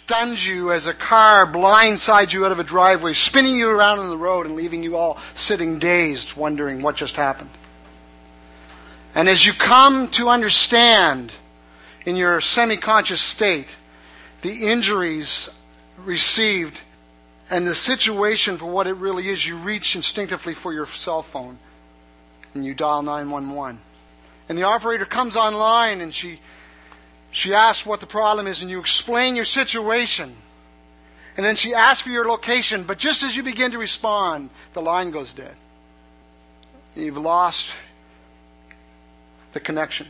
stuns you as a car blindsides you out of a driveway, spinning you around on the road and leaving you all sitting dazed, wondering what just happened. And as you come to understand in your semi-conscious state the injuries received and the situation for what it really is, you reach instinctively for your cell phone and you dial 911. And the operator comes online and she asks what the problem is, and you explain your situation. And then she asks for your location, but just as you begin to respond, the line goes dead. You've lost the connection.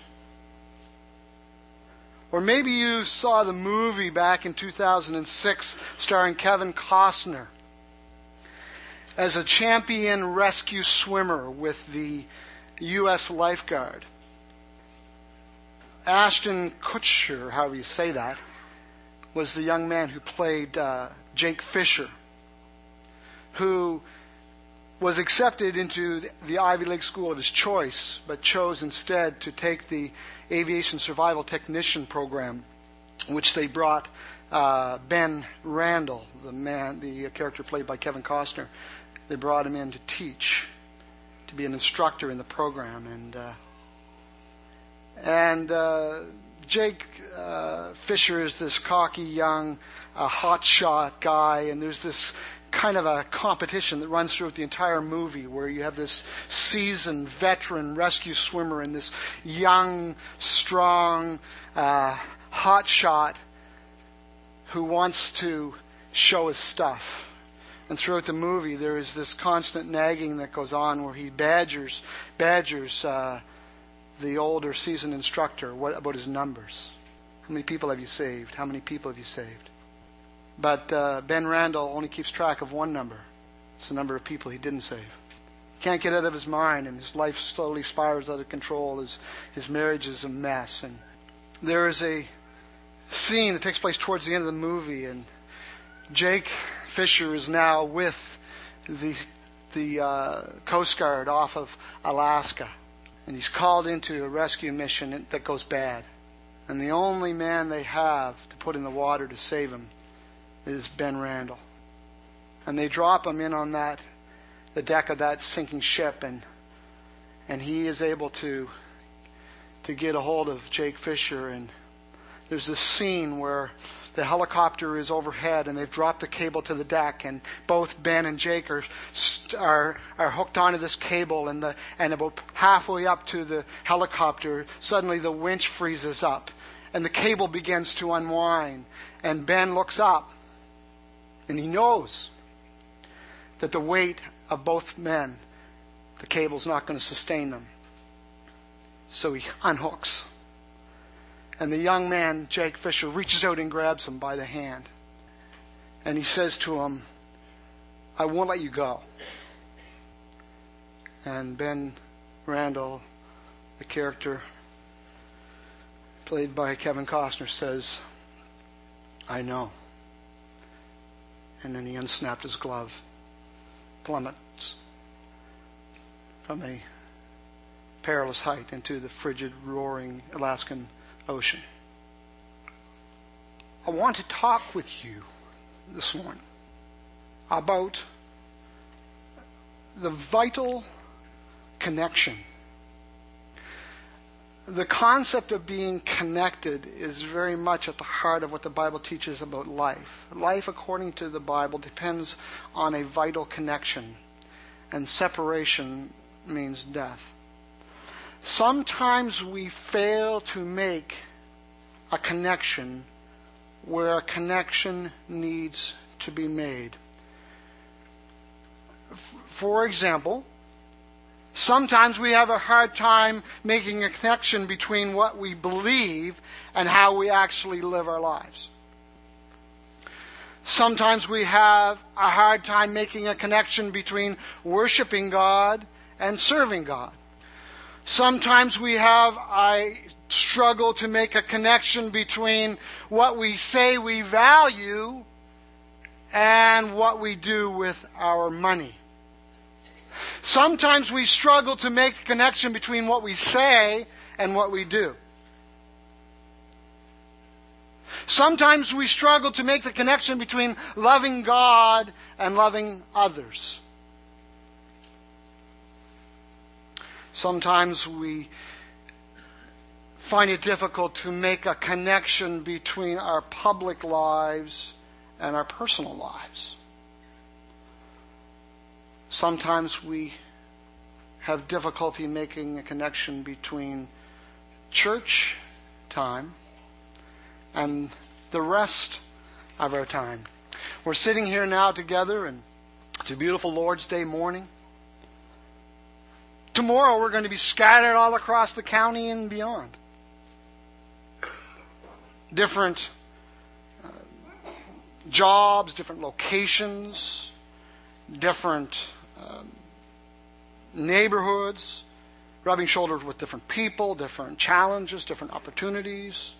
Or maybe you saw the movie back in 2006 starring Kevin Costner as a champion rescue swimmer with the U.S. lifeguard. Ashton Kutcher, however you say that, was the young man who played Jake Fisher, who was accepted into the Ivy League school of his choice, but chose instead to take the aviation survival technician program, which they brought Ben Randall, the character played by Kevin Costner. They brought him in to teach, to be an instructor in the program, and Jake Fisher is this cocky young hotshot guy, and there's this kind of a competition that runs throughout the entire movie where you have this seasoned veteran rescue swimmer and this young, strong hotshot who wants to show his stuff. And throughout the movie there is this constant nagging that goes on where he badgers the older seasoned instructor about his numbers. How many people have you saved? How many people have you saved? But Ben Randall only keeps track of one number. It's the number of people he didn't save. He can't get out of his mind, and his life slowly spirals out of control. His marriage is a mess. And there is a scene that takes place towards the end of the movie, and Jake Fisher is now with the Coast Guard off of Alaska. And he's called into a rescue mission that goes bad. And the only man they have to put in the water to save him is Ben Randall. And they drop him in on the deck of that sinking ship, and he is able to get a hold of Jake Fisher. And there's this scene where the helicopter is overhead and they've dropped the cable to the deck, and both Ben and Jake are hooked onto this cable, and about halfway up to the helicopter, suddenly the winch freezes up and the cable begins to unwind, and Ben looks up and he knows that the weight of both men, the cable's not going to sustain them. So he unhooks. And the young man, Jake Fisher, reaches out and grabs him by the hand. And he says to him, "I won't let you go." And Ben Randall, the character played by Kevin Costner, says, "I know." And then he unsnapped his glove, plummets from a perilous height into the frigid, roaring Alaskan Ocean. I want to talk with you this morning about the vital connection. The concept of being connected is very much at the heart of what the Bible teaches about life. Life, according to the Bible, depends on a vital connection, and separation means death. Sometimes we fail to make a connection where a connection needs to be made. For example, sometimes we have a hard time making a connection between what we believe and how we actually live our lives. Sometimes we have a hard time making a connection between worshiping God and serving God. Sometimes we have a struggle to make a connection between what we say we value and what we do with our money. Sometimes we struggle to make a connection between what we say and what we do. Sometimes we struggle to make the connection between loving God and loving others. Sometimes we find it difficult to make a connection between our public lives and our personal lives. Sometimes we have difficulty making a connection between church time and the rest of our time. We're sitting here now together, and it's a beautiful Lord's Day morning. Tomorrow we're going to be scattered all across the county and beyond. Different jobs, different locations, different neighborhoods, rubbing shoulders with different people, different challenges, different opportunities.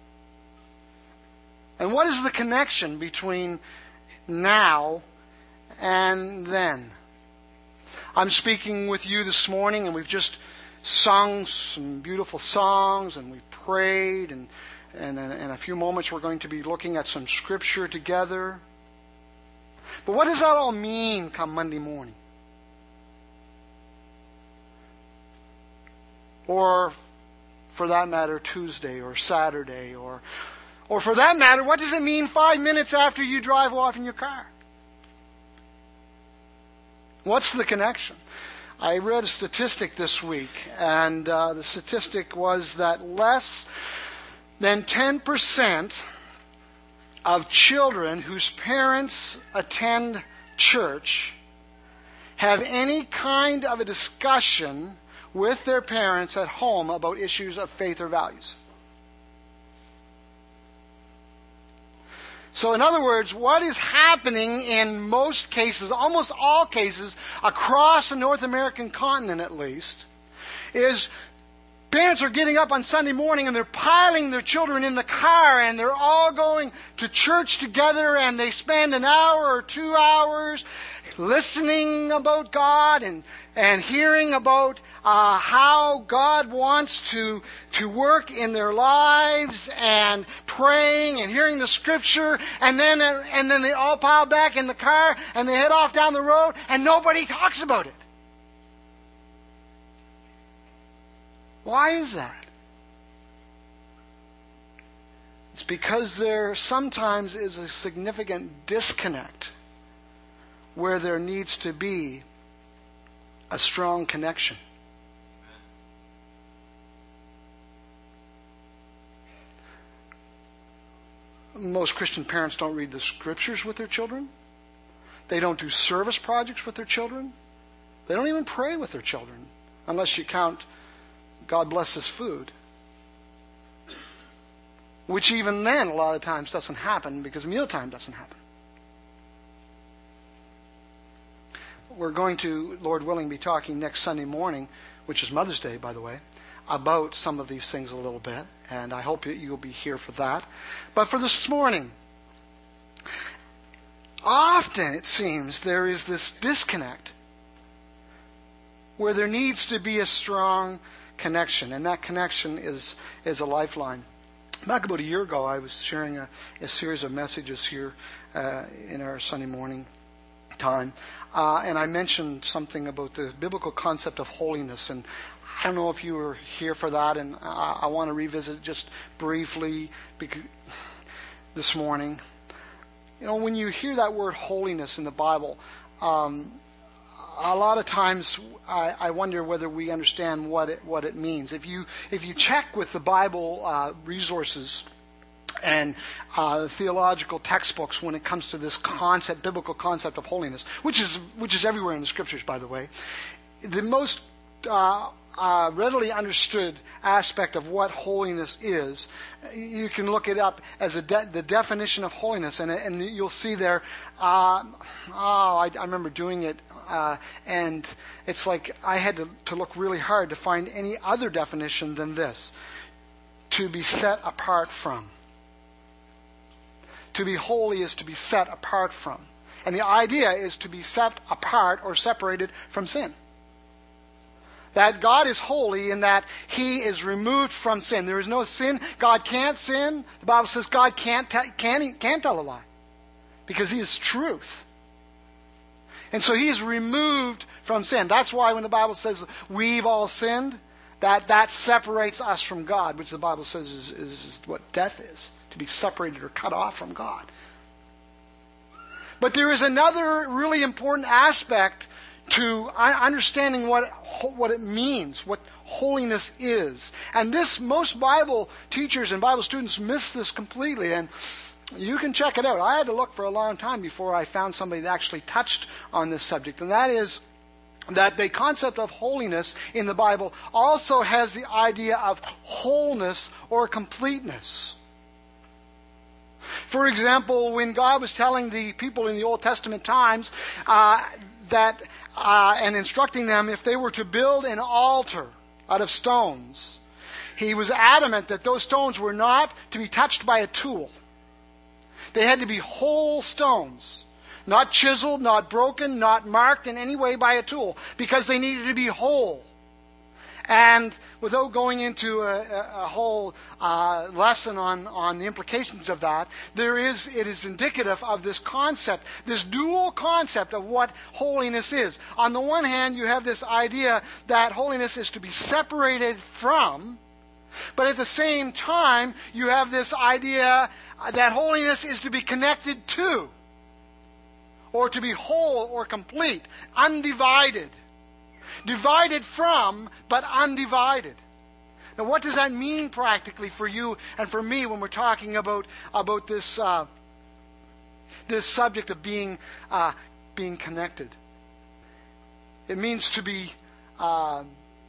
And what is the connection between now and then? I'm speaking with you this morning, and we've just sung some beautiful songs, and we've prayed, and in a few moments we're going to be looking at some scripture together. But what does that all mean come Monday morning? Or, for that matter, Tuesday or Saturday, or for that matter, what does it mean 5 minutes after you drive off in your car? What's the connection? I read a statistic this week, and the statistic was that less than 10% of children whose parents attend church have any kind of a discussion with their parents at home about issues of faith or values. So in other words, what is happening in most cases, almost all cases, across the North American continent at least, is parents are getting up on Sunday morning and they're piling their children in the car, and they're all going to church together, and they spend an hour or 2 hours listening about God and hearing about how God wants to work in their lives, and praying and hearing the scripture, and then they all pile back in the car and they head off down the road, and nobody talks about it. Why is that? It's because there sometimes is a significant disconnect where there needs to be a strong connection. Most Christian parents don't read the scriptures with their children. They don't do service projects with their children. They don't even pray with their children, unless you count God blesses food. Which even then, a lot of times, doesn't happen because mealtime doesn't happen. We're going to, Lord willing, be talking next Sunday morning, which is Mother's Day, by the way, about some of these things a little bit. And I hope that you'll be here for that. But for this morning, often it seems there is this disconnect where there needs to be a strong connection, and that connection is a lifeline. Back about a year ago, I was sharing a series of messages here in our Sunday morning time, and I mentioned something about the biblical concept of holiness, and I don't know if you were here for that, and I want to revisit it just briefly this morning. You know, when you hear that word holiness in the Bible, a lot of times I wonder whether we understand what it means. If you check with the Bible resources and theological textbooks when it comes to this concept, biblical concept of holiness, which is everywhere in the scriptures, by the way, the most readily understood aspect of what holiness is, you can look it up as the definition of holiness, and you'll see there. I remember doing it, and it's like I had to look really hard to find any other definition than this: to be set apart from. To be holy is to be set apart from, and the idea is to be set apart or separated from sin. That God is holy in that He is removed from sin. There is no sin. God can't sin. The Bible says God can't tell a lie because He is truth. And so He is removed from sin. That's why when the Bible says we've all sinned, that separates us from God, which the Bible says is what death is, to be separated or cut off from God. But there is another really important aspect to understanding what it means, what holiness is. And this, most Bible teachers and Bible students miss this completely. And you can check it out. I had to look for a long time before I found somebody that actually touched on this subject. And that is that the concept of holiness in the Bible also has the idea of wholeness or completeness. For example, when God was telling the people in the Old Testament times and instructing them if they were to build an altar out of stones, He was adamant that those stones were not to be touched by a tool. They had to be whole stones, not chiseled, not broken, not marked in any way by a tool, because they needed to be whole. And without going into a whole lesson on the implications of that, it is indicative of this concept, this dual concept of what holiness is. On the one hand, you have this idea that holiness is to be separated from, but at the same time, you have this idea that holiness is to be connected to, or to be whole or complete, undivided. Divided from, but undivided. Now, what does that mean practically for you and for me when we're talking about this this subject of being connected? It means to be whole,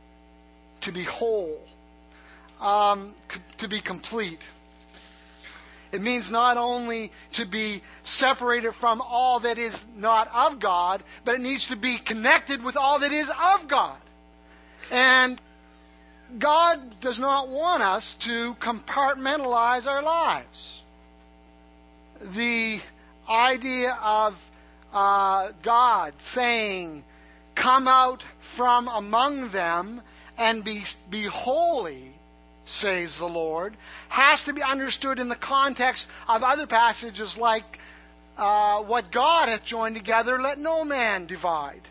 to be complete. It means not only to be separated from all that is not of God, but it needs to be connected with all that is of God. And God does not want us to compartmentalize our lives. The idea of God saying, "Come out from among them and be holy," says the Lord, has to be understood in the context of other passages like what God hath joined together, let no man divide.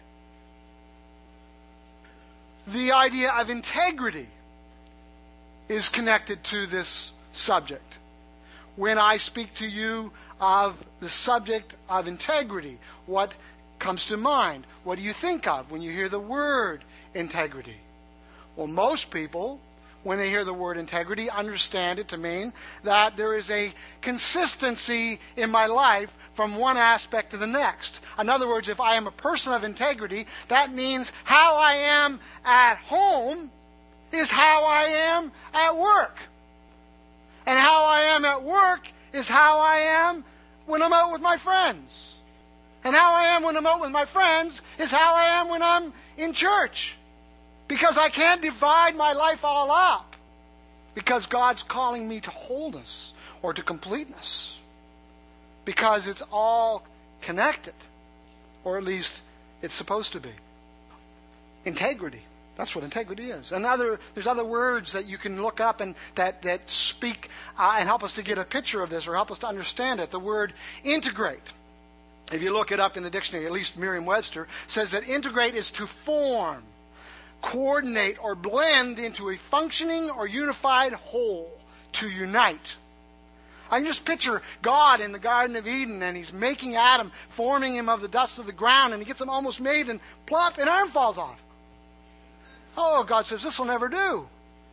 The idea of integrity is connected to this subject. When I speak to you of the subject of integrity, what comes to mind? What do you think of when you hear the word integrity? Well, most people, when they hear the word integrity, understand it to mean that there is a consistency in my life from one aspect to the next. In other words, if I am a person of integrity, that means how I am at home is how I am at work. And how I am at work is how I am when I'm out with my friends. And how I am when I'm out with my friends is how I am when I'm in church. Because I can't divide my life all up. Because God's calling me to wholeness or to completeness. Because it's all connected. Or at least it's supposed to be. Integrity. That's what integrity is. And there's other words that you can look up and that speak and help us to get a picture of this or help us to understand it. The word integrate. If you look it up in the dictionary, at least Merriam-Webster, says that integrate is to form, coordinate, or blend into a functioning or unified whole, to unite. I can just picture God in the Garden of Eden, and He's making Adam, forming him of the dust of the ground, and He gets him almost made, and plop, an arm falls off. Oh, God says, this will never do.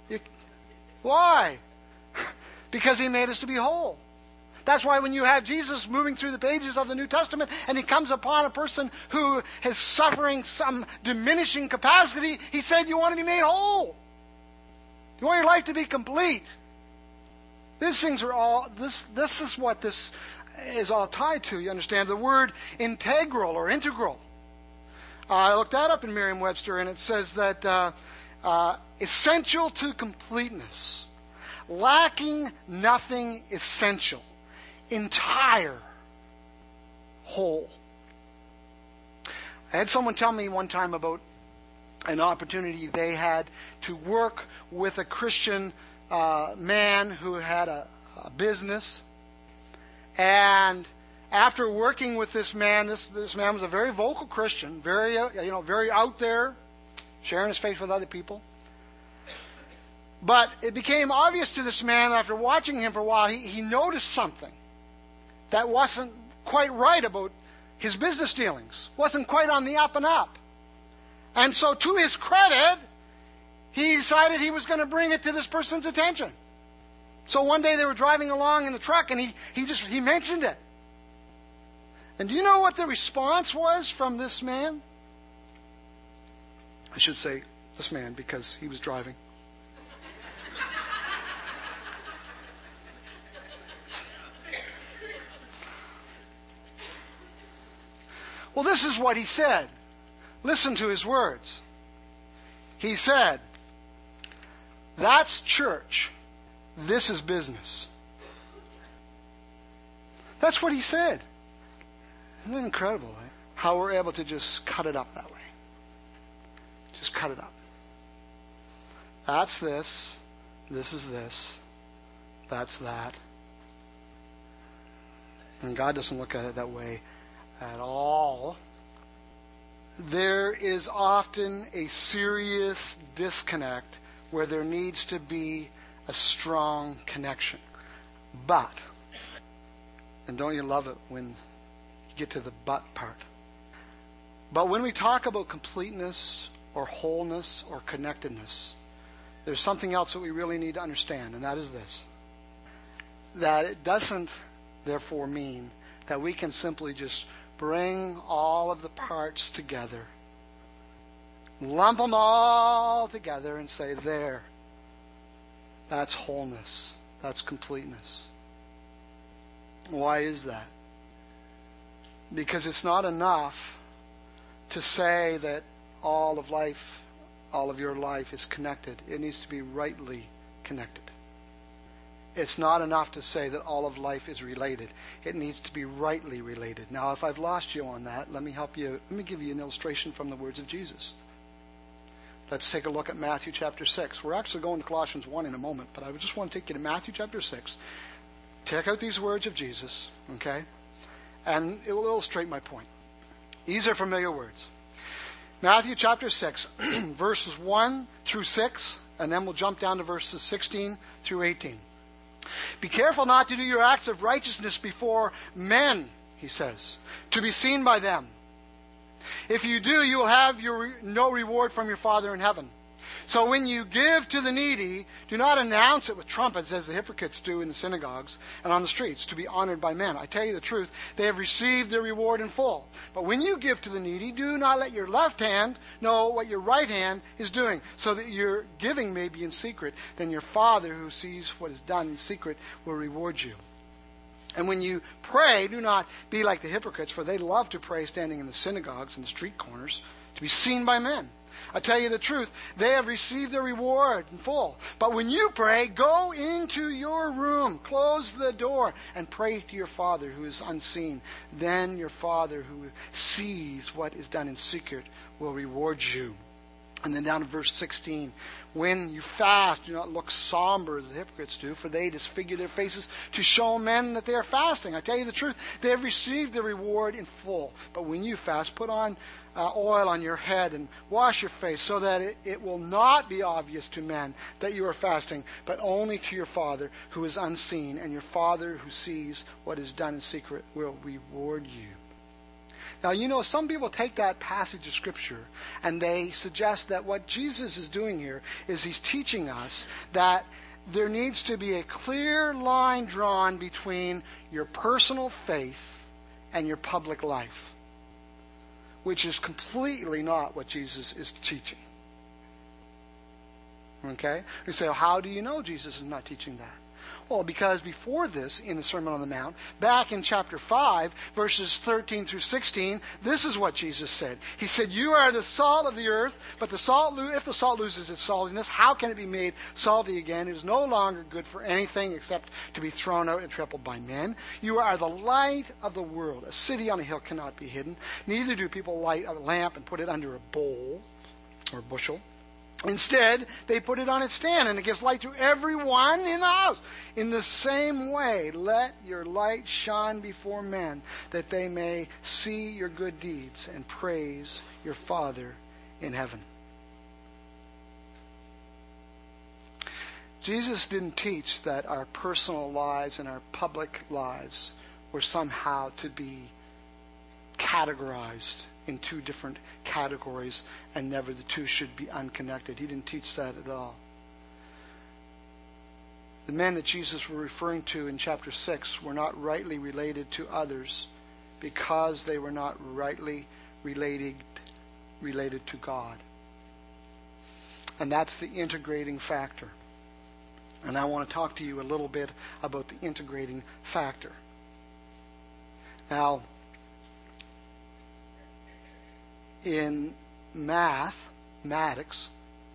Why? Because He made us to be whole. That's why when you have Jesus moving through the pages of the New Testament and He comes upon a person who is suffering some diminishing capacity, He said, you want to be made whole. You want your life to be complete. These things are all, this is what this is all tied to. You understand? The word integral or integral. I looked that up in Merriam-Webster, and it says that essential to completeness. Lacking nothing essential. Entire. Whole. I had someone tell me one time about an opportunity they had to work with a Christian man who had a business. And after working with this man, this man was a very vocal Christian, very out there, sharing his faith with other people. But it became obvious to this man after watching him for a while, he noticed something that wasn't quite right about his business dealings, wasn't quite on the up and up. And so to his credit, he decided he was going to bring it to this person's attention. So one day they were driving along in the truck and he mentioned it. And do you know what the response was from this man? I should say this man because he was driving. Well, this is what he said. Listen to his words. He said, "That's church. This is business." That's what he said. Isn't that incredible, eh? How we're able to just cut it up that way. Just cut it up. That's this. This is this. That's that. And God doesn't look at it that way at all. There is often a serious disconnect where there needs to be a strong connection. But, and don't you love it when you get to the but part? But when we talk about completeness or wholeness or connectedness, there's something else that we really need to understand, and that is this. That it doesn't, therefore, mean that we can simply just bring all of the parts together, lump them all together and say, there, that's wholeness, that's completeness. Why is that? Because it's not enough to say that all of life, all of your life is connected. It needs to be rightly connected. It's not enough to say that all of life is related. It needs to be rightly related. Now, if I've lost you on that, let me help you. Let me give you an illustration from the words of Jesus. Let's take a look at Matthew chapter 6. We're actually going to Colossians 1 in a moment, but I just want to take you to Matthew chapter 6. Check out these words of Jesus, okay? And it will illustrate my point. These are familiar words. Matthew chapter 6, verses 1 through 6, and then we'll jump down to verses 16 through 18. Be careful not to do your acts of righteousness before men, he says, to be seen by them. If you do, you will have no reward from your Father in heaven. So when you give to the needy, do not announce it with trumpets as the hypocrites do in the synagogues and on the streets to be honored by men. I tell you the truth, they have received their reward in full. But when you give to the needy, do not let your left hand know what your right hand is doing, so that your giving may be in secret. Then your Father who sees what is done in secret will reward you. And when you pray, do not be like the hypocrites, for they love to pray standing in the synagogues and the street corners to be seen by men. I tell you the truth, they have received their reward in full. But when you pray, go into your room, close the door, and pray to your Father who is unseen. Then your Father who sees what is done in secret will reward you. And then down to verse 16. When you fast, do not look somber as the hypocrites do, for they disfigure their faces to show men that they are fasting. I tell you the truth, they have received their reward in full. But when you fast, put on oil on your head and wash your face, so that it will not be obvious to men that you are fasting, but only to your Father who is unseen. And your Father who sees what is done in secret will reward you. Now, you know, some people take that passage of Scripture and they suggest that what Jesus is doing here is he's teaching us that there needs to be a clear line drawn between your personal faith and your public life, which is completely not what Jesus is teaching. Okay? You say, well, how do you know Jesus is not teaching that? Well, because before this, in the Sermon on the Mount, back in chapter 5, verses 13 through 16, this is what Jesus said. He said, you are the salt of the earth, but the salt, if the salt loses its saltiness, how can it be made salty again? It is no longer good for anything except to be thrown out and trampled by men. You are the light of the world. A city on a hill cannot be hidden. Neither do people light a lamp and put it under a bowl, or bushel. Instead, they put it on its stand, and it gives light to everyone in the house. In the same way, let your light shine before men, that they may see your good deeds and praise your Father in heaven. Jesus didn't teach that our personal lives and our public lives were somehow to be categorized in two different categories, and never the two should be unconnected. He didn't teach that at all. The men that Jesus was referring to in chapter 6 were not rightly related to others because they were not rightly related to God. And that's the integrating factor. And I want to talk to you a little bit about the integrating factor. Now, in mathematics,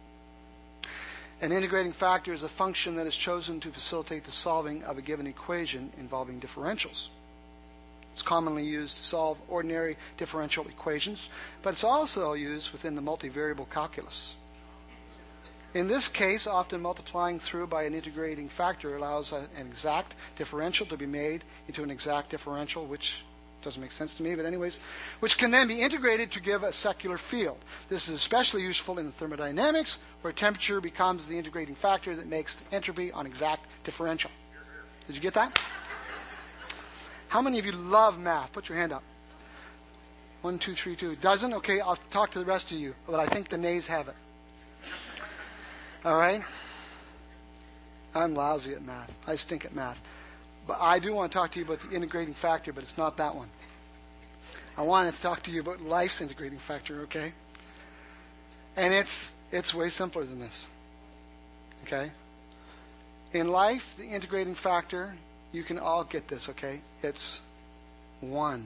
an integrating factor is a function that is chosen to facilitate the solving of a given equation involving differentials. It's commonly used to solve ordinary differential equations, but it's also used within the multivariable calculus. In this case, often multiplying through by an integrating factor allows an exact differential to be made into an exact differential, which doesn't make sense to me, but anyways, which can then be integrated to give a secular field. This is especially useful in thermodynamics, where temperature becomes the integrating factor that makes the entropy on exact differential. Did you get that? How many of you love math? Put your hand up. 1, 2, 3, 2. Doesn't? Okay, I'll talk to the rest of you, but I think the nays have it. All right? I'm lousy at math. I stink at math. But I do want to talk to you about the integrating factor, but it's not that one. I want to talk to you about life's integrating factor, okay? And it's way simpler than this. Okay? In life, the integrating factor, you can all get this, okay? It's 1.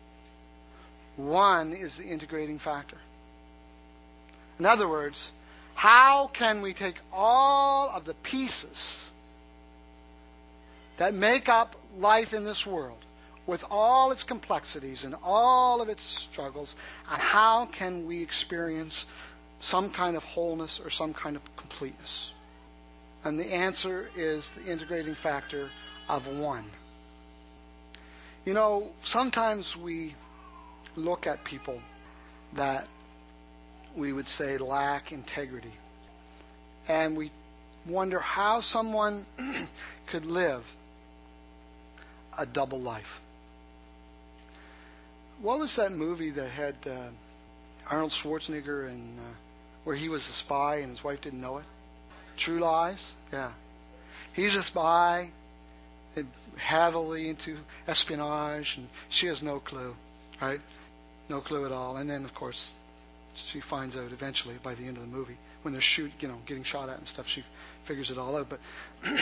1 is the integrating factor. In other words, how can we take all of the pieces that make up life in this world, with all its complexities and all of its struggles, and how can we experience some kind of wholeness or some kind of completeness? And the answer is the integrating factor of 1. You know, sometimes we look at people that we would say lack integrity, and we wonder how someone could live a double life. What was that movie that had Arnold Schwarzenegger and where he was a spy and his wife didn't know it? True Lies? Yeah. He's a spy, heavily into espionage, and she has no clue, right? No clue at all. And then, of course, she finds out eventually by the end of the movie when they're getting shot at and stuff. She figures it all out. But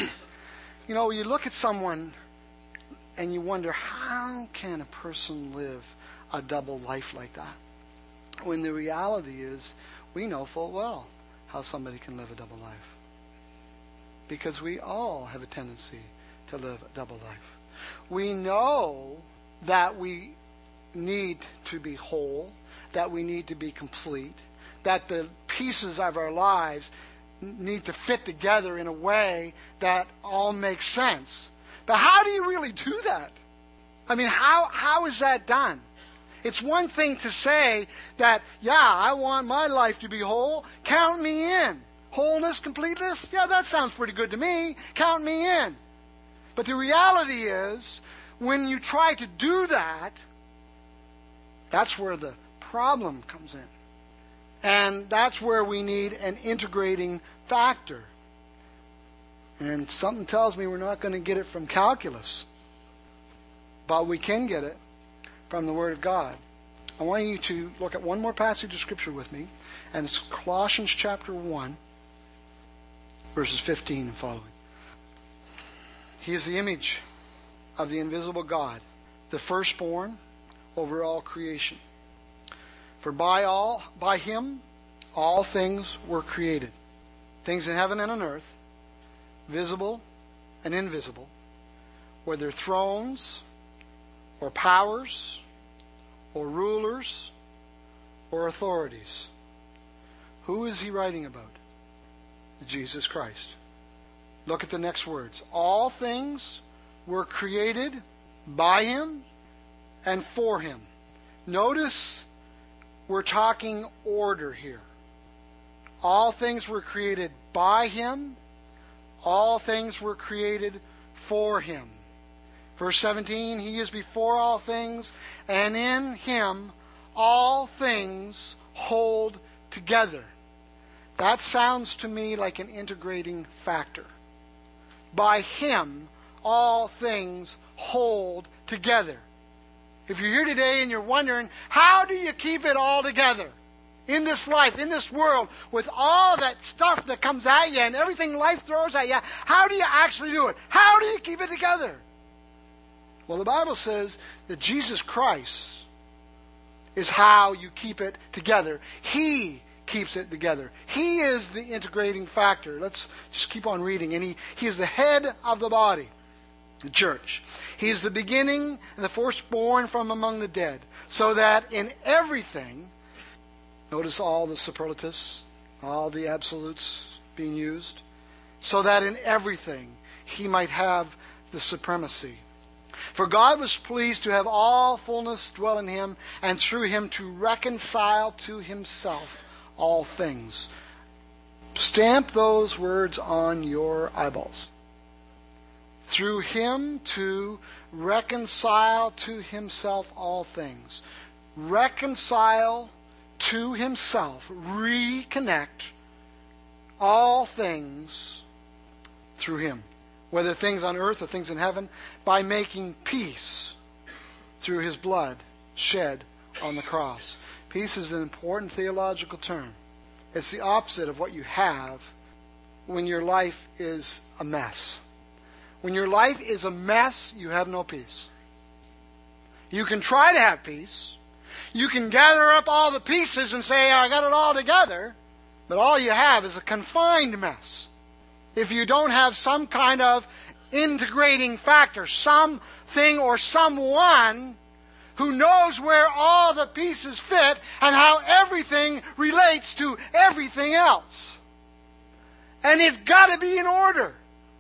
you look at someone and you wonder, how can a person live a double life like that? When the reality is, we know full well how somebody can live a double life. Because we all have a tendency to live a double life. We know that we need to be whole, that we need to be complete, that the pieces of our lives need to fit together in a way that all makes sense. But how do you really do that? I mean, how is that done? It's one thing to say that, I want my life to be whole. Count me in. Wholeness, completeness? Yeah, that sounds pretty good to me. Count me in. But the reality is, when you try to do that, that's where the problem comes in. And that's where we need an integrating factor. And something tells me we're not going to get it from calculus. But we can get it from the Word of God. I want you to look at one more passage of Scripture with me. And it's Colossians chapter 1, verses 15 and following. He is the image of the invisible God, the firstborn over all creation. For by Him, all things were created. Things in heaven and on earth, visible and invisible, whether thrones or powers or rulers or authorities. Who is he writing about? Jesus Christ. Look at the next words. All things were created by him and for him. Notice we're talking order here. All things were created by him. All things were created for him. Verse 17, he is before all things, and in him all things hold together. That sounds to me like an integrating factor. By him, all things hold together. If you're here today and you're wondering, how do you keep it all together? In this life, in this world, with all that stuff that comes at you and everything life throws at you, how do you actually do it? How do you keep it together? Well, the Bible says that Jesus Christ is how you keep it together. He keeps it together. He is the integrating factor. Let's just keep on reading. And he is the head of the body, the church. He is the beginning and the firstborn from among the dead, so that in everything, notice all the superlatives, all the absolutes being used, so that in everything he might have the supremacy. For God was pleased to have all fullness dwell in him, and through him to reconcile to himself all things. Stamp those words on your eyeballs. Through him to reconcile to himself all things. Reconcile to himself. Reconnect all things through him. Whether things on earth or things in heaven, by making peace through his blood shed on the cross. Peace is an important theological term. It's the opposite of what you have when your life is a mess. When your life is a mess, you have no peace. You can try to have peace. You can gather up all the pieces and say, I got it all together. But all you have is a confined mess. If you don't have some kind of integrating factor, something or someone who knows where all the pieces fit and how everything relates to everything else. And it's got to be in order.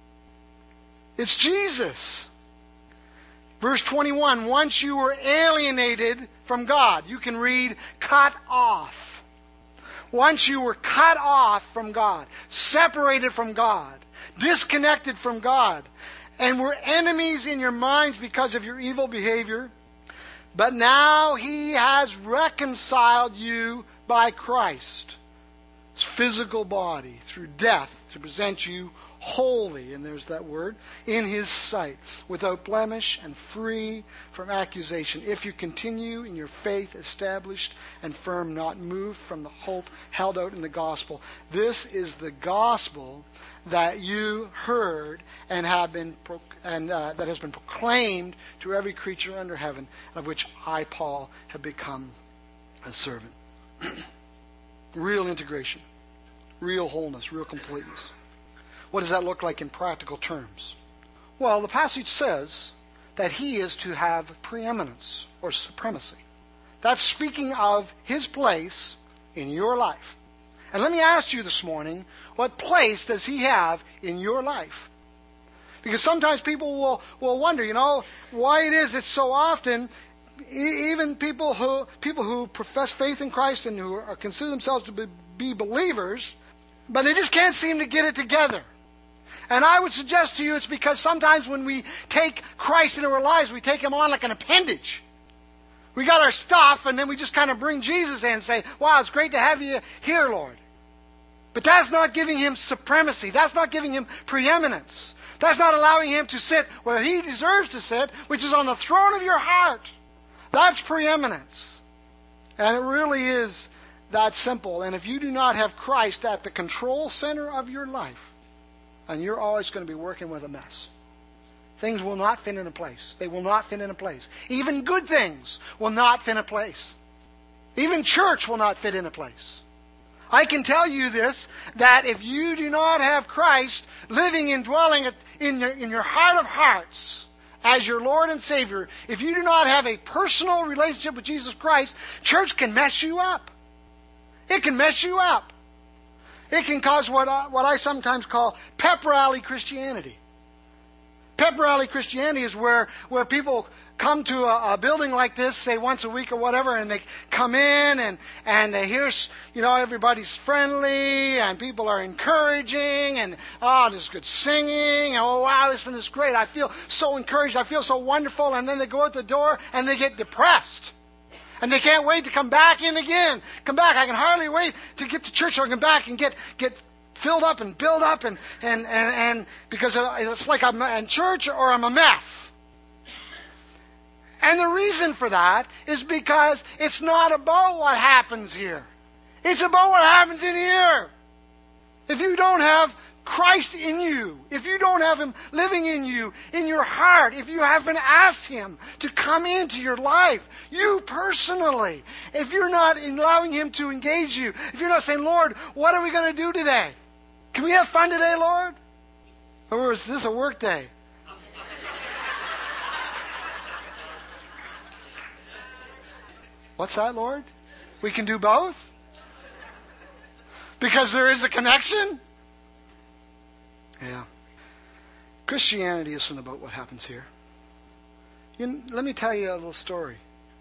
It's Jesus. Verse 21, once you were alienated from God. You can read cut off. Once you were cut off from God, separated from God, disconnected from God, and were enemies in your minds because of your evil behavior, but now he has reconciled you by Christ, his physical body, through death, to present you holy, and there's that word, in his sight, without blemish and free from accusation, if you continue in your faith established and firm, not moved from the hope held out in the gospel. This is the gospel that you heard and have been that has been proclaimed to every creature under heaven, of which I, Paul, have become a servant. Real integration, real wholeness, real completeness. What does that look like in practical terms? Well, the passage says that he is to have preeminence or supremacy. That's speaking of his place in your life. And let me ask you this morning, what place does he have in your life? Because sometimes people will wonder, why it is that so often, even people who profess faith in Christ and who consider themselves to be believers, but they just can't seem to get it together. And I would suggest to you it's because sometimes when we take Christ into our lives, we take him on like an appendage. We got our stuff, and then we just kind of bring Jesus in and say, wow, it's great to have you here, Lord. But that's not giving him supremacy. That's not giving him preeminence. That's not allowing him to sit where he deserves to sit, which is on the throne of your heart. That's preeminence. And it really is that simple. And if you do not have Christ at the control center of your life, and you're always going to be working with a mess. Things will not fit in a place. They will not fit in a place. Even good things will not fit in a place. Even church will not fit in a place. I can tell you this, that if you do not have Christ living and dwelling in your heart of hearts as your Lord and Savior, if you do not have a personal relationship with Jesus Christ, church can mess you up. It can mess you up. It can cause what I sometimes call pep rally Christianity. Pep rally Christianity is where people come to a building like this, say once a week or whatever, and they come in and they hear, everybody's friendly and people are encouraging and, there's good singing. And, oh, wow, isn't this great? I feel so encouraged. I feel so wonderful. And then they go out the door and they get depressed. And they can't wait to come back in again. Come back. I can hardly wait to get to church or come back and get filled up and build up and because it's like I'm in church or I'm a mess. And the reason for that is because it's not about what happens here. It's about what happens in here. If you don't have Christ in you, if you don't have Him living in you, in your heart, if you haven't asked Him to come into your life, you personally, if you're not allowing Him to engage you, if you're not saying, Lord, what are we going to do today? Can we have fun today, Lord? Or is this a work day? What's that, Lord? We can do both? Because there is a connection? Yeah. Christianity isn't about what happens here. Let me tell you a little story.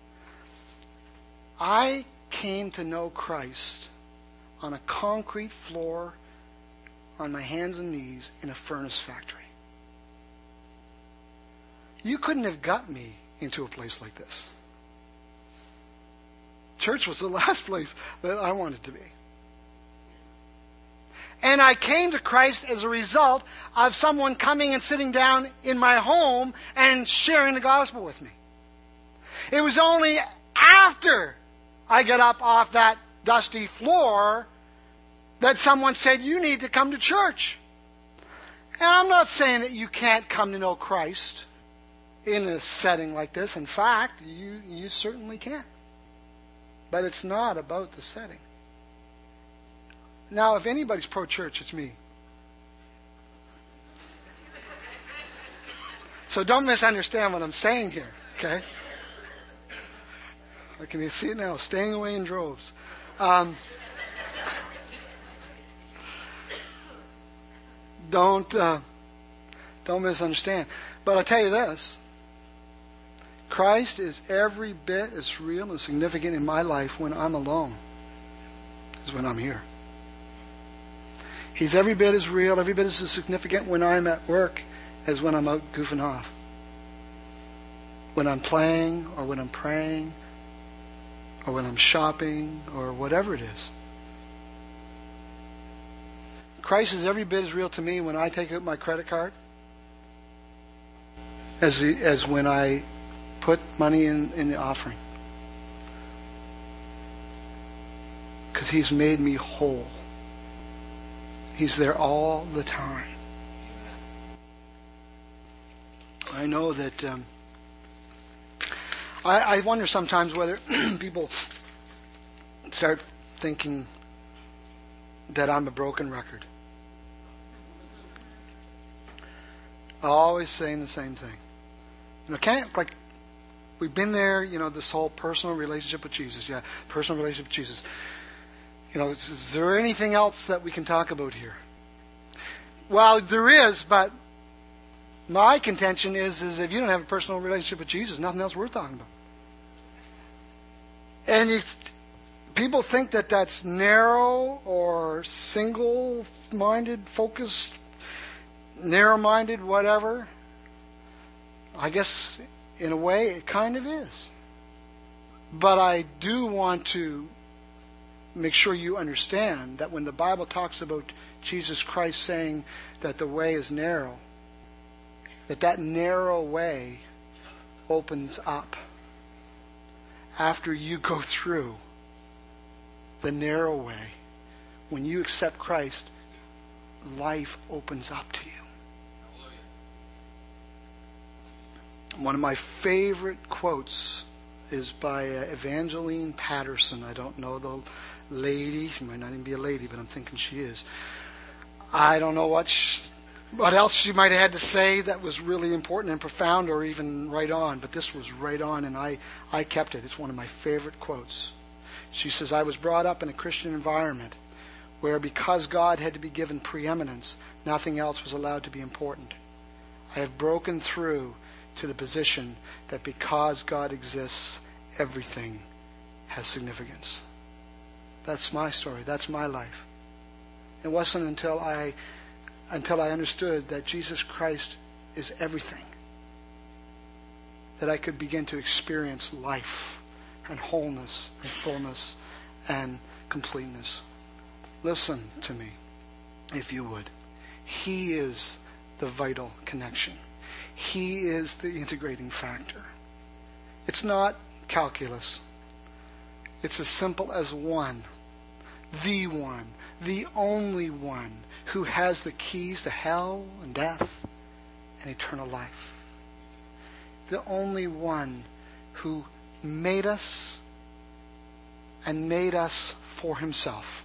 I came to know Christ on a concrete floor, on my hands and knees, in a furnace factory. You couldn't have got me into a place like this. Church was the last place that I wanted to be. And I came to Christ as a result of someone coming and sitting down in my home and sharing the gospel with me. It was only after I got up off that dusty floor that someone said, you need to come to church. And I'm not saying that you can't come to know Christ in a setting like this. In fact, you certainly can. But it's not about the setting. Now, if anybody's pro-church, it's me. So don't misunderstand what I'm saying here, okay? Can you see it now? Staying away in droves. Don't misunderstand. But I'll tell you this. Christ is every bit as real and significant in my life when I'm alone as when I'm here. He's every bit as real, every bit as significant when I'm at work as when I'm out goofing off. When I'm playing or when I'm praying or when I'm shopping or whatever it is. Christ is every bit as real to me when I take out my credit card as when I put money in the offering. Because He's made me whole. He's there all the time. I know that I wonder sometimes whether people start thinking that I'm a broken record. Always saying the same thing. We've been there, this whole personal relationship with Jesus. Yeah, personal relationship with Jesus. Is there anything else that we can talk about here? Well, there is, but my contention is if you don't have a personal relationship with Jesus, nothing else worth talking about. And people think that that's narrow or single-minded, focused, narrow-minded, whatever. I guess in a way it kind of is. But I do want to make sure you understand that when the Bible talks about Jesus Christ saying that the way is narrow, that narrow way opens up after you go through the narrow way. When you accept Christ, life opens up to you. One of my favorite quotes is by Evangeline Patterson. I don't know the lady. She might not even be a lady, but I'm thinking she is. I don't know what else she might have had to say that was really important and profound or even right on, but this was right on, and I kept it. It's one of my favorite quotes. She says, I was brought up in a Christian environment where because God had to be given preeminence, nothing else was allowed to be important. I have broken through to the position that because God exists, everything has significance. That's my story. That's my life. It wasn't until I understood that Jesus Christ is everything that I could begin to experience life and wholeness and fullness and completeness. Listen to me, if you would. He is the vital connection. He is the integrating factor. It's not calculus. It's as simple as one, the only one who has the keys to hell and death and eternal life. The only one who made us and made us for himself.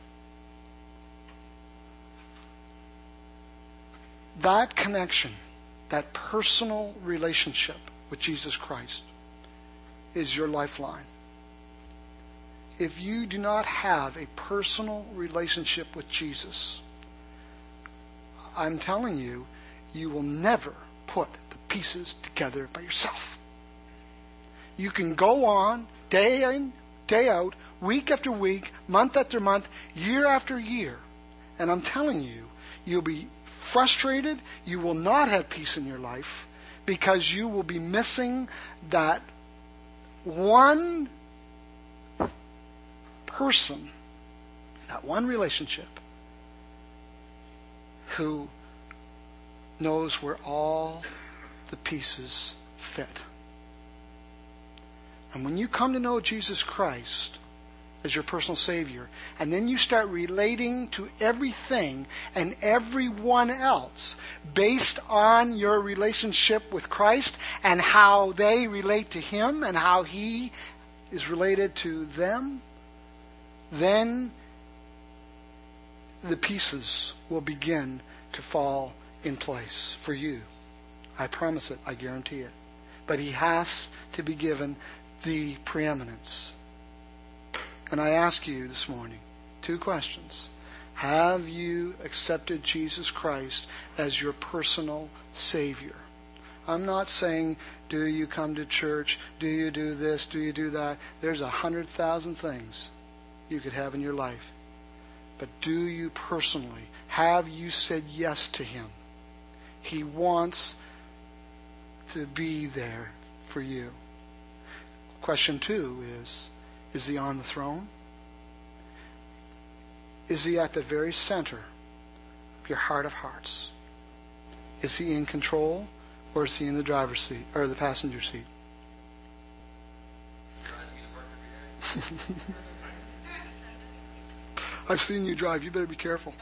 That connection, that personal relationship with Jesus Christ is your lifeline. If you do not have a personal relationship with Jesus, I'm telling you, you will never put the pieces together by yourself. You can go on day in, day out, week after week, month after month, year after year, and I'm telling you, you'll be frustrated. You will not have peace in your life because you will be missing that one person, that one relationship who knows where all the pieces fit. And when you come to know Jesus Christ as your personal Savior, and then you start relating to everything and everyone else based on your relationship with Christ and how they relate to Him and how He is related to them, then the pieces will begin to fall in place for you. I promise it. I guarantee it. But He has to be given the preeminence. And I ask you this morning 2 questions. Have you accepted Jesus Christ as your personal Savior? I'm not saying, do you come to church? Do you do this? Do you do that? There's 100,000 things you could have in your life. But do you personally, have you said yes to Him? He wants to be there for you. Question 2 is He on the throne? Is He at the very center of your heart of hearts? Is He in control, or is He in the driver's seat or the passenger seat? I've seen you drive. You better be careful.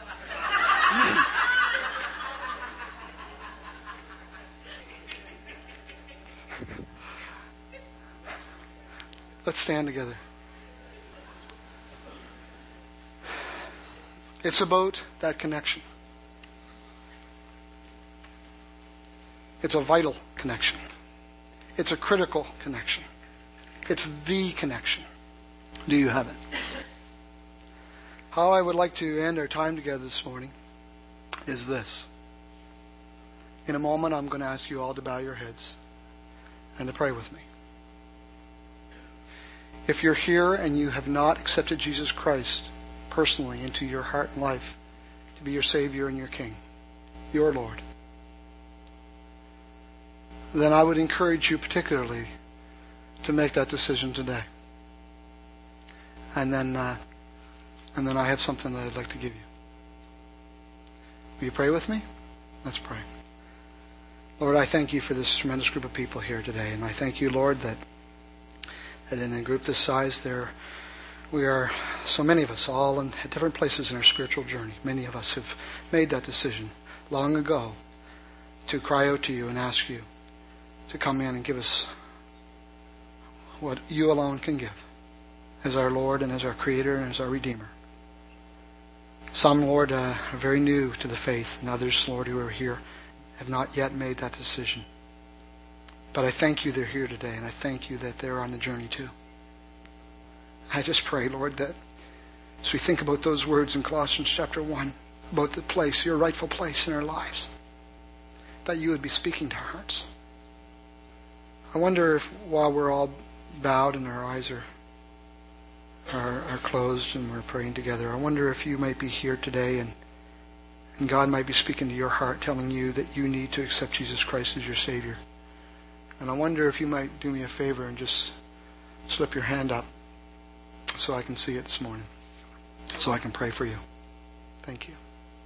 Let's stand together. It's about that connection. It's a vital connection. It's a critical connection. It's the connection. Do you have it? How I would like to end our time together this morning is this. In a moment, I'm going to ask you all to bow your heads and to pray with me. If you're here and you have not accepted Jesus Christ personally into your heart and life to be your Savior and your King, your Lord, then I would encourage you particularly to make that decision today. And then I have something that I'd like to give you. Will you pray with me? Let's pray. Lord, I thank you for this tremendous group of people here today. And I thank you, Lord, that in a group this size, we are, so many of us, all at different places in our spiritual journey. Many of us have made that decision long ago to cry out to you and ask you to come in and give us what you alone can give as our Lord and as our Creator and as our Redeemer. Some, Lord, are very new to the faith, and others, Lord, who are here have not yet made that decision. But I thank you they're here today, and I thank you that they're on the journey too. I just pray, Lord, that As we think about those words in Colossians chapter 1, about the place, your rightful place in our lives, that you would be speaking to our hearts. I wonder if while we're all bowed and our eyes are closed and we're praying together, I wonder if you might be here today and God might be speaking to your heart, telling you that you need to accept Jesus Christ as your Savior. And I wonder if you might do me a favor and just slip your hand up so I can see it this morning, so I can pray for you. Thank you.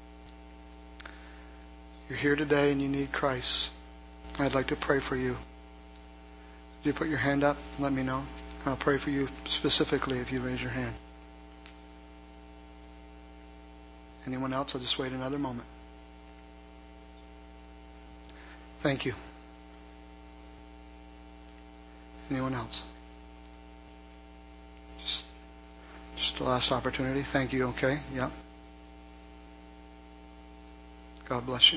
You're here today and you need Christ. I'd like to pray for you. Would you put your hand up and let me know? I'll pray for you specifically if you raise your hand. Anyone else? I'll just wait another moment. Thank you. Anyone else? Just the last opportunity. Thank you. Okay. Yeah. God bless you.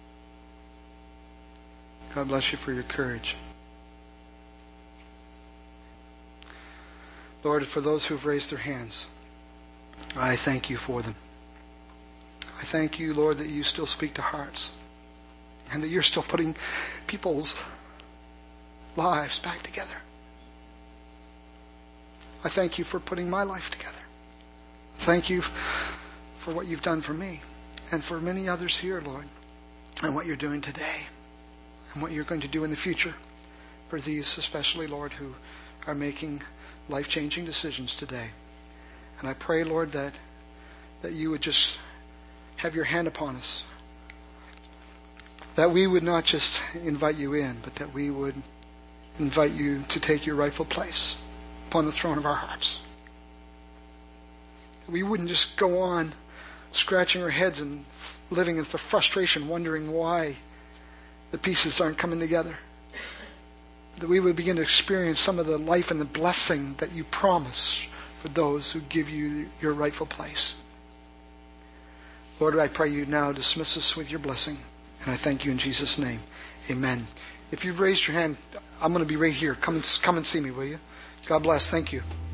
God bless you for your courage. Lord, for those who've raised their hands, I thank you for them. I thank you, Lord, that you still speak to hearts and that you're still putting people's lives back together. I thank you for putting my life together. Thank you for what you've done for me and for many others here, Lord, and what you're doing today and what you're going to do in the future for these especially, Lord, who are making life-changing decisions today. And I pray, Lord, that you would just have your hand upon us. That we would not just invite you in, but that we would invite you to take your rightful place upon the throne of our hearts. We wouldn't just go on scratching our heads and living with the frustration, wondering why the pieces aren't coming together. That we would begin to experience some of the life and the blessing that you promise for those who give you your rightful place. Lord, I pray you now dismiss us with your blessing. And I thank you in Jesus' name. Amen. If you've raised your hand, I'm going to be right here. Come and see me, will you? God bless. Thank you.